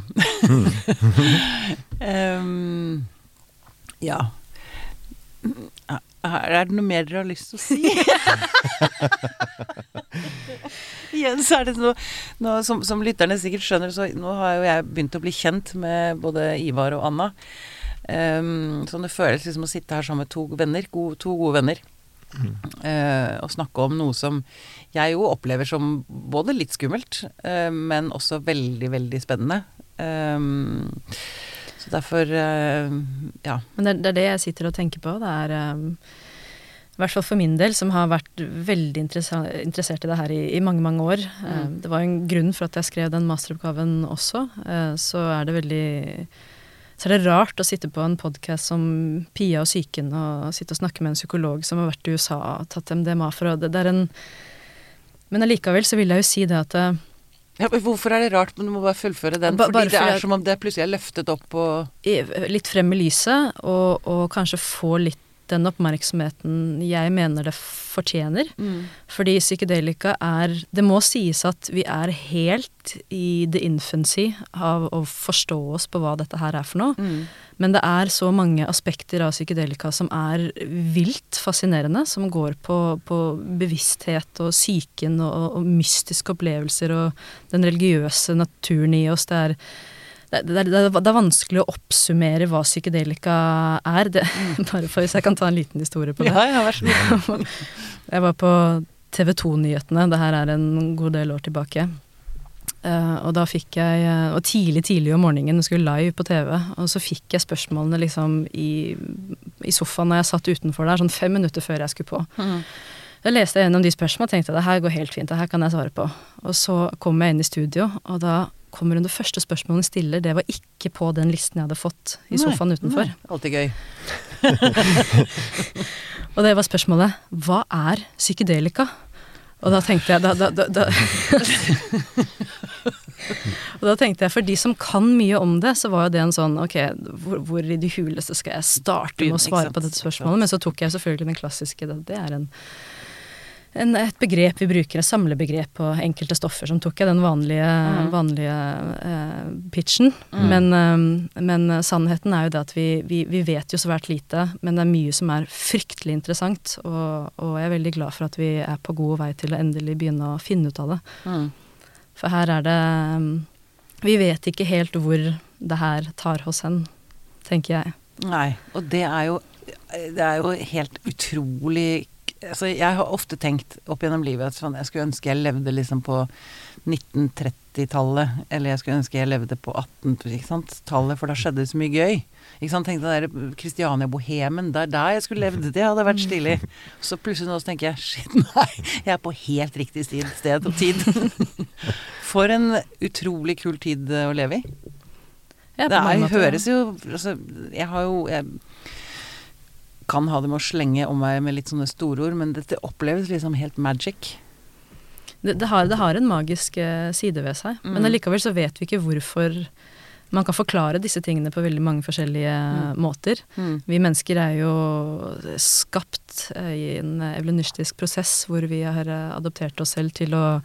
um, ja. Er det noe mer dere har lyst til å si? Igjen så er det noe, noe som, som lytterne sikkert skjønner, så nå har jo jeg begynt å bli kjent med både Ivar og Anna. Um, så det føles liksom å sitte her sammen med to venner, gode, to gode venner, mm. uh, og snakke om noe som jeg jo opplever som både litt skummelt, uh, men også veldig, veldig spennende. Um, så derfor, uh, ja. Men det, det er det jeg sitter og tenker på, det er... Um I hvert fall for min del, som har vært veldig interessert i det her i, i mange, mange år. Mm. Det var en grunn for at jeg skrev den masteroppgaven også. Så er det veldig... Så er det rart å sitte på en podcast som Pia og Psyken, og sitte og snakke med en psykolog som har vært i U S A og tatt M D M A for å... Det, det er en... Men allikevel så vil jeg jo si det at... Ja, hvorfor er det rart, men du må bare fullføre den? Ba, fordi det er fordi som om det plutselig er løftet opp og... Litt frem i lyset, og, og kanskje få litt den oppmerksomheten jeg mener det fortjener. Mm. Fordi psykedelika er, det må sies at vi er helt i the infancy av å forstå oss på hva dette her er for noe. Mm. Men det er så mange aspekter av psykedelika som er vilt fascinerende, som går på, på bevissthet og psyken og, og mystiske opplevelser og den religiøse naturen i oss. Det er Det, det, det, det er vanskelig å oppsummere hva psykedelika er. Det, bare for hvis jeg kan ta en liten historie på det. Ja, ja, vær så god. Jeg var på T V to-nyhetene, det her er en god del år tilbake. Uh, og da fikk jeg, og tidlig, tidlig om morgenen, jeg skulle live på T V, og så fikk jeg spørsmålene liksom i, i sofaen når jeg satt utenfor der, sånn fem minutter før jeg skulle på. Mm. Da leste jeg gjennom de spørsmålene og tenkte, det her går helt fint, det her kan jeg svare på. Og så kom jeg inn i studio, og da kommer hun det første spørsmålet stiller, det var ikke på den listen jeg hadde fått i sofaen nei, utenfor. Nei, alltid gøy. Og det var spørsmålet, hva er psykedelika? Og da tenkte jeg, da, da, da, da og da tenkte jeg, for de som kan mye om det, så var jo det en sånn, ok, hvor, hvor i de huleste skal jeg starte med å svare på dette spørsmålet? Men så tok jeg selvfølgelig den klassiske, det, det er en en, et begrep vi bruker, et samlebegrep på enkelte stoffer, som tok jeg den vanlige, mm. vanlige eh, pitchen. Mm. Men, eh, men sannheten er jo det at vi, vi, vi vet jo svært lite, men det er mye som er fryktelig interessant, og, og jeg er veldig glad for at vi er på god vei til å endelig begynne å finne ut av det. Mm. For her er det vi vet ikke helt hvor det her tar oss hen, tenker jeg. Nei, og det er jo, det er jo helt utrolig. Altså, jeg har ofte tenkt opp gjennom livet at sånn, jeg skulle ønske jeg levde liksom på nitten tretti-tallet, eller jeg skulle ønske jeg levde på atten-tallet, for da skjedde det så mye gøy. Ikke sant? Tenkte jeg der Christiania Bohemen, der, der jeg skulle levd, det hadde vært stilig. Så plutselig nå så tenker jeg, shit, nei, jeg er på helt riktig sted, sted og tid. For en utrolig kul tid å leve i. Ja, det er, høres jo, altså, jeg har jo, jeg kan ha det med å slenge om meg med litt sånne store ord, men dette oppleves liksom helt magic. Det, det, har, det har en magisk uh, side ved seg, mm. men allikevel så vet vi ikke hvorfor man kan forklare disse tingene på veldig mange forskjellige mm. måter. Mm. Vi mennesker er jo skapt uh, i en evolusjonistisk prosess hvor vi har uh, adoptert oss selv til å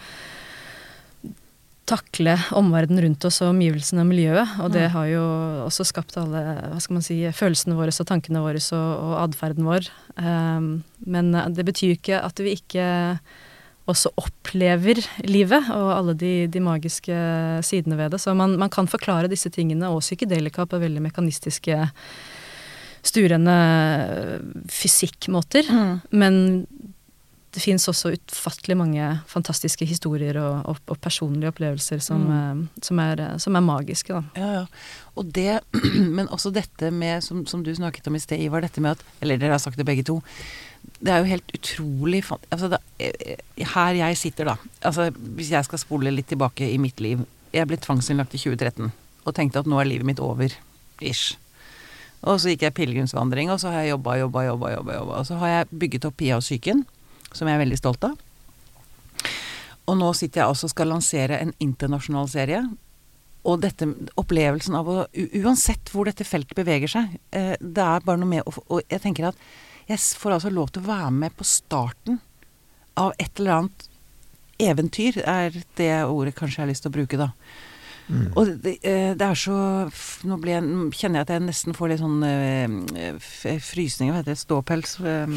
takle omverdenen rundt oss og omgivelsene og miljøet, og det har jo også skapt alle, hva skal man si, følelsene våre og tankene våre og, og adferden vår. Um, men det betyr jo ikke at vi ikke også opplever livet og alle de, de magiske sidene ved det. Så man, man kan forklare disse tingene, og psykedelika på veldig mekanistiske, sturende fysikkmåter, mm. men det finnes også utfattelig mange fantastiske historier og, og, og personlige opplevelser som, mm. som, er, som er magiske, da. Ja, ja. Og det, men også dette med, som, som du snakket om i sted, Ivar, dette med at, eller dere har sagt det begge to, det er jo helt utrolig, altså da, her jeg sitter da, altså hvis jeg skal spole litt tilbake i mitt liv, jeg ble tvangsinnlagt i tjue tretten, og tenkte at nå er livet mitt over, ish. Og så gikk jeg pilgrimsvandring, og så har jeg jobbet, jobbet, jobbet, jobbet, jobbet, og så har jeg bygget opp Pia og Psyken, som jeg er veldig stolt av. Og nå sitter jeg også og skal lansere en internasjonal serie. Og dette, opplevelsen av å, uansett hvor dette feltet beveger seg, eh, det er bare noe med, og, og jeg tenker at jeg får altså lov til å være med på starten av et eller annet eventyr, er det ordet kanskje jeg har lyst til å bruke da. Mm. Og det, det er så, nå ble jeg, kjenner jeg at jeg nesten får litt sånn øh, frysninger, hva heter det, ståpels.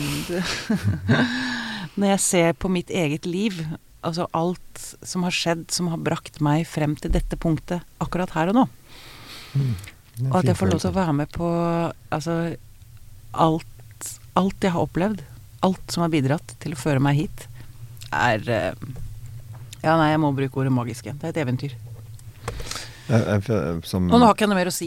Når jeg ser på mitt eget liv, altså alt som har skjedd, som har brakt meg frem til dette punktet, akkurat her og nå. Mm. Og at jeg får lov til å være med på, altså, alt, alt jeg har opplevd, alt som har bidratt til å føre meg hit, er, øh, ja nei, jeg må bruke ordet magiske. Det er et eventyr. Jeg, jeg, som, og nå har ikke jeg noe mer å si.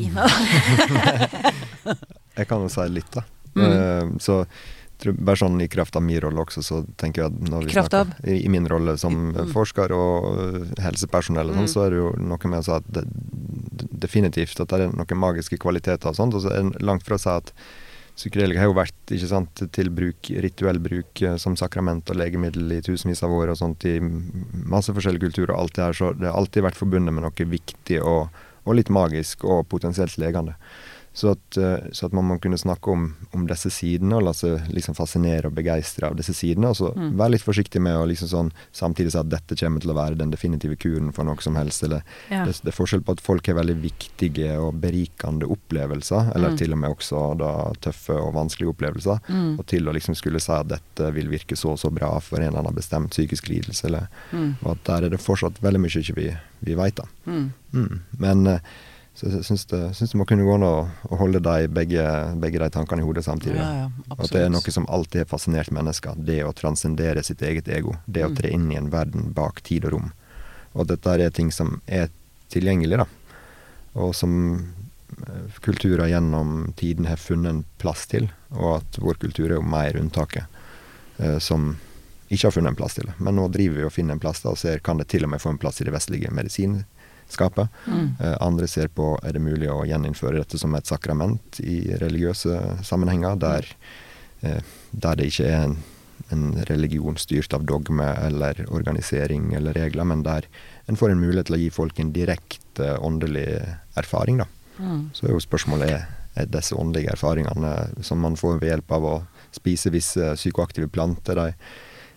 Jeg kan jo si litt da. Mm. Uh, så bare sånn i kraft av min rolle også, så tenker jeg at når vi snakker, i, i min rolle som mm. forsker og helsepersonell og sånn, mm. så er det jo noe med å si at det, definitivt at det er noen magiske kvaliteter og sånt, og så er det langt fra å si at psykedelika har jo vært, ikke sant, til bruk, rituell bruk som sakrament og legemiddel i tusenvis av år og sånt i masse forskjellige kulturer og alt det her, så det har alltid vært forbundet med noe viktig og, og litt magisk og potensielt legende. Så at, så at man må kunne snakke om, om disse sidene og la seg liksom fascinere og begeistre av disse sidene, og så mm. være litt forsiktig med å liksom sånn, samtidig si at dette kommer til å være den definitive kuren for noe som helst, eller ja. det, det er forskjell på at folk har veldig viktige og berikende opplevelser, eller mm. til og med også da tøffe og vanskelige opplevelser, mm. og til å liksom skulle si at dette vil virke så så bra for en eller annen bestemt psykisk lidelse, eller, mm. og at der er det fortsatt veldig mye ikke vi, vi vet da. Mm. Mm. Men så jeg synes det, synes det må kunne gå an å, å holde de begge, begge de tankene i hodet samtidig. Ja, ja, at det er noe som alltid har fascinert mennesker. Det å transcendere sitt eget ego. Det mm. å tre inn i en verden bak tid og rom. Og dette er ting som er tilgjengelig, da. Og som kulturer gjennom tiden har funnet en plass til. Og at vår kultur er jo mer unntaket. Eh, som ikke har funnet en plass til det. Men nå driver vi og finner en plass da, og ser kan det til og med få en plass i det vestlige medisin skapet. Mm. Eh, andre ser på er det mulig å gjeninnføre dette som et sakrament i religiøse sammenhenger, der, eh, der det ikke er en, en religion styrt av dogme eller organisering eller regler, men der en får en mulighet til å gi folk en direkte åndelig erfaring. Da. Mm. Så er jo spørsmålet er, er disse åndelige erfaringene som man får ved hjelp av å spise visse psykoaktive planter, de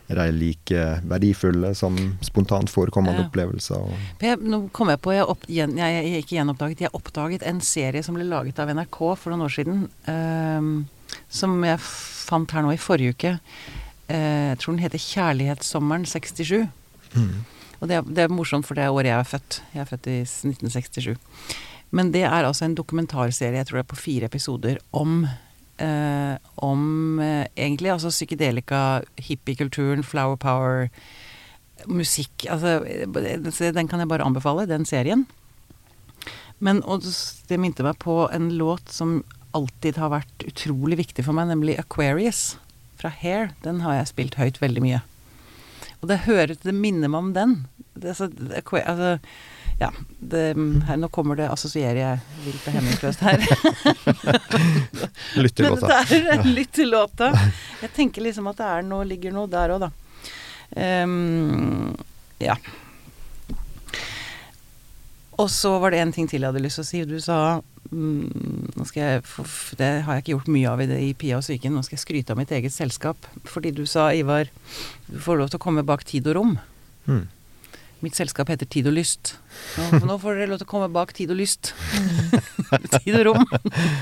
er de like verdifulle som spontant forekommende Ja. opplevelser? Og Jeg, nå kom jeg på, jeg, opp, gjen, jeg, jeg ikke gjenoppdaget, jeg oppdaget en serie som ble laget av N R K for noen år siden, ehm, som jeg fant her nå i forrige uke. Eh, jeg tror den heter Kjærlighetssommeren sekstisju. mm. Og det er, det er morsomt, for det er året jeg er født. Jeg er født i nitten sekstisju. Men det er altså en dokumentarserie, jeg tror det er på fire episoder, om, eh, om eh, egentlig altså psykedelika, hippiekulturen, flower power, musikk. Altså, eh, den kan jeg bare anbefale, den serien. Men og det minte meg på en låt som alltid har vært utrolig viktig for meg, nemlig Aquarius fra Hair. Den har jeg spilt høyt veldig mye. Og det hører, det minner meg om den. Det, altså, det, altså, ja, det, her, nå kommer det, assosierer jeg vilt og hemmingsløst her. Lytt til Men låta. det er lytt til låta. Jeg tenker liksom at det er noe, ligger noe der også, da. Um, ja. Og så var det en ting til jeg hadde lyst til å si. Du sa, mm, nå skal jeg, det har jeg ikke gjort mye av i, det, i Pia og Psyken, nå skal jeg skryte av mitt eget selskap. Fordi du sa, Ivar, du får lov til å komme bak tid og rom. Mm. Mitt selskap heter Tid og Lyst. Nå, nå får dere lov til å komme bak Tid og Lyst. Tid og rom.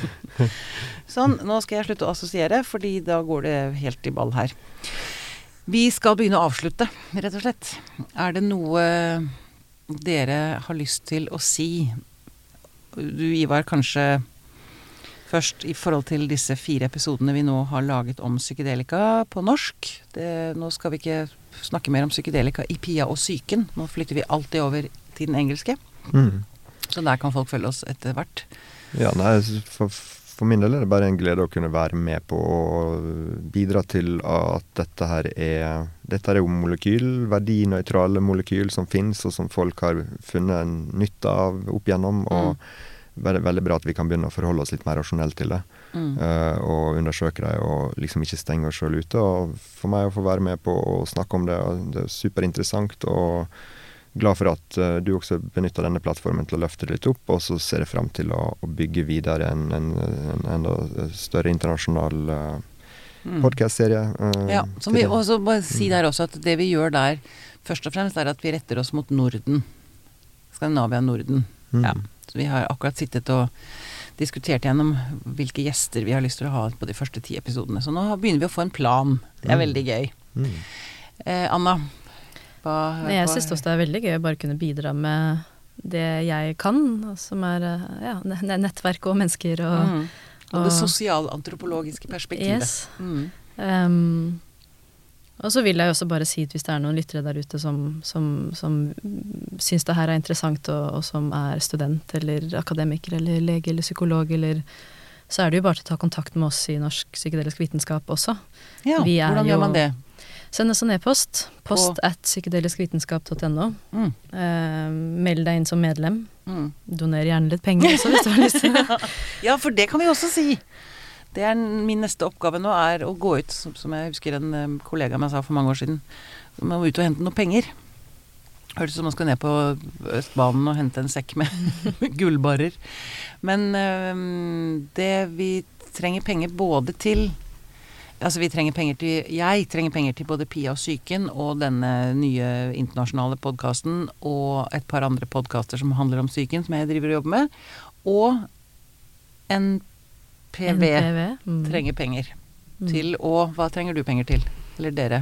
Sånn, nå skal jeg slutte å assosiere, fordi da går det helt i ball her. Vi skal begynne å avslutte, rett og slett. Er det noe dere har lyst til å si? Du, Ivar, kanskje først i forhold til disse fire episodene vi nå har laget om psykedelika på norsk. Det, nå skal vi ikke snakke mer om psykedelika i Pia og Psyken. Nå flytter vi alltid over til den engelske. Mm. Så der kan folk følge oss etter hvert. Ja, nei, for, for min del er det bare en glede å kunne være med på å bidra til at dette her er, dette er jo molekyl, verdinøytrale molekyl som finnes, og som folk har funnet en nytte av opp igjennom, og Mm. veldig, veldig bra at vi kan begynne å forholde oss litt mer rasjonelt til det, Mm. uh, og undersøke det, og liksom ikke stenge oss selv ute, og for meg å få være med på å snakke om det, det er superinteressant, og glad for at uh, du også benytter denne plattformen til å løfte det litt opp, og så ser jeg frem til å, å bygge videre en, en, en enda større internasjonal uh, Mm. podcast-serie. Uh, Ja, som vi også bare si der også at det vi gjør der først og fremst er at vi retter oss mot Norden. Skandinavia Norden. Mm. Ja. Så vi har akkurat sittet og diskutert gjennom hvilke gjester vi har lyst til å ha på de første ti episodene. Så nå begynner vi å få en plan. Det er Mm. veldig gøy. Mm. Eh, Anna? Hva, Nei, jeg hva- synes også det er veldig gøy å bare kunne bidra med det jeg kan, som er ja, ne- nettverk og mennesker og, mm. Og det og- sosialantropologiske perspektivet. Yes. Mm. Um, og så vil jeg jo også bare si at hvis det er noen lyttere der ute som, som, som syns det her er interessant, og, og som er student eller akademiker eller lege eller psykolog, eller, så er det jo bare til å ta kontakt med oss i Norsk psykedelisk vitenskap også. Ja, Vi er hvordan jo- gjør man det? Send oss en e-post. Post at psykedeliskvitenskap punktum no. Mm. Uh, meld deg inn som medlem. Mm. Doner gjerne litt penger også, hvis du har lyst til det. Ja, for det kan vi også si. Det er min neste oppgave nå, er å gå ut, som, som jeg husker en um, kollega meg sa for mange år siden, må ut og hente noe penger. Hørtes som man skal ned på Østbanen og hente en sekk med gullbarrer. Men um, det vi trenger penger både til, altså vi trenger penger til, jeg trenger penger til både Pia og Psyken og denne nye internasjonale podcasten og et par andre podcaster som handler om psyken, som jeg driver og jobber med, og en P V N P V. Mm. trenger penger Mm. til, og hva trenger du penger til? Eller dere?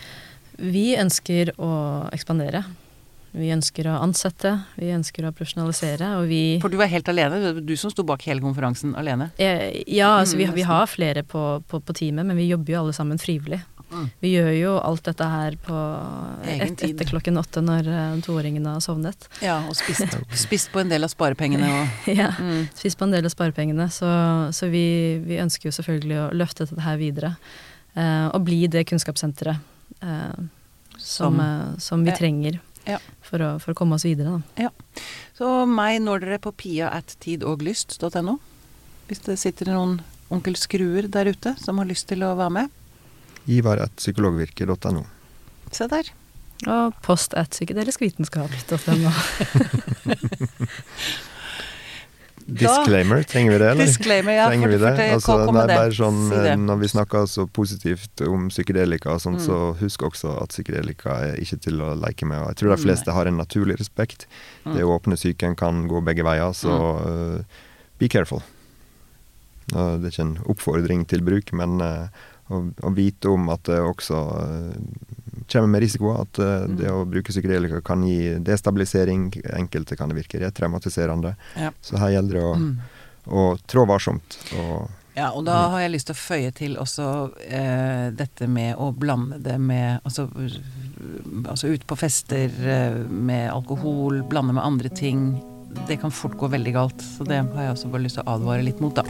Vi ønsker å ekspandere. Vi ønsker å ansette, vi ønsker å profesjonalisere, og vi For du er helt alene, det var du som sto bak hele konferansen alene. Eh, Ja, altså vi, Mm, vi har flere på, på, på teamet, men vi jobber jo alle sammen frivillig. Mm. Vi gjør jo alt dette her på Egen et, tid. etter klokken åtte når uh, toåringene har sovnet. Ja, og spist, spist på en del av sparepengene og Ja, mm. spist på en del av sparepengene, så, så vi, vi ønsker jo selvfølgelig å løfte dette her videre, eh, og bli det kunnskapssenteret eh, som, Som- eh, som vi Ja. trenger Ja. for, å, for å komme oss videre. Da. Så meg når dere på pia at tidoglyst punktum no hvis det sitter noen onkel Skruer der ute som har lyst til å være med. Ivar at psykologvirke punktum no. Se der. Og post at psykedeliskvitenskap punktum no. Disclaimer, trenger vi det, eller? Disclaimer, ja. Trenger vi det? For, Altså, kom nei, med det. bare sånn, Si det. når vi snakker så positivt om psykedelika, og sånt, Mm. så husk også at psykedelika er ikke til å leke med. Og jeg tror de fleste har en naturlig respekt. Mm. Det åpne psyken kan gå begge veier, så uh, be careful. Og det er ikke en oppfordring til bruk, men uh, å, å vite om at det også uh, kommer med risiko, at uh, Mm. det å bruke psykedelika kan gi destabilisering, enkelte kan det virke retraumatiserende. Ja. Så her gjelder det å, Mm. å trå varsomt. Og, Ja, og da har jeg lyst til å føye til også eh, dette med å blande det med Altså, altså ut på fester eh, med alkohol, blande med andre ting. Det kan fort gå veldig galt. Så det har jeg også bare lyst til å advare litt mot, da.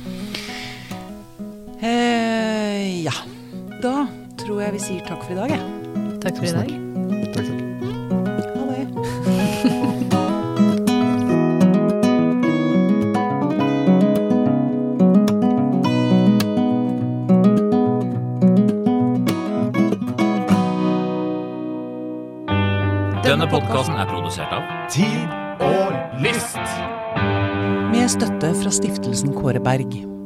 Eh, ja. Da tror jeg vi sier takk for i dag, jeg. Takk for i dag. takk, takk. Ha det. Denne podcasten er produsert av Tid og lyst. Med støtte fra stiftelsen Kåre Berg.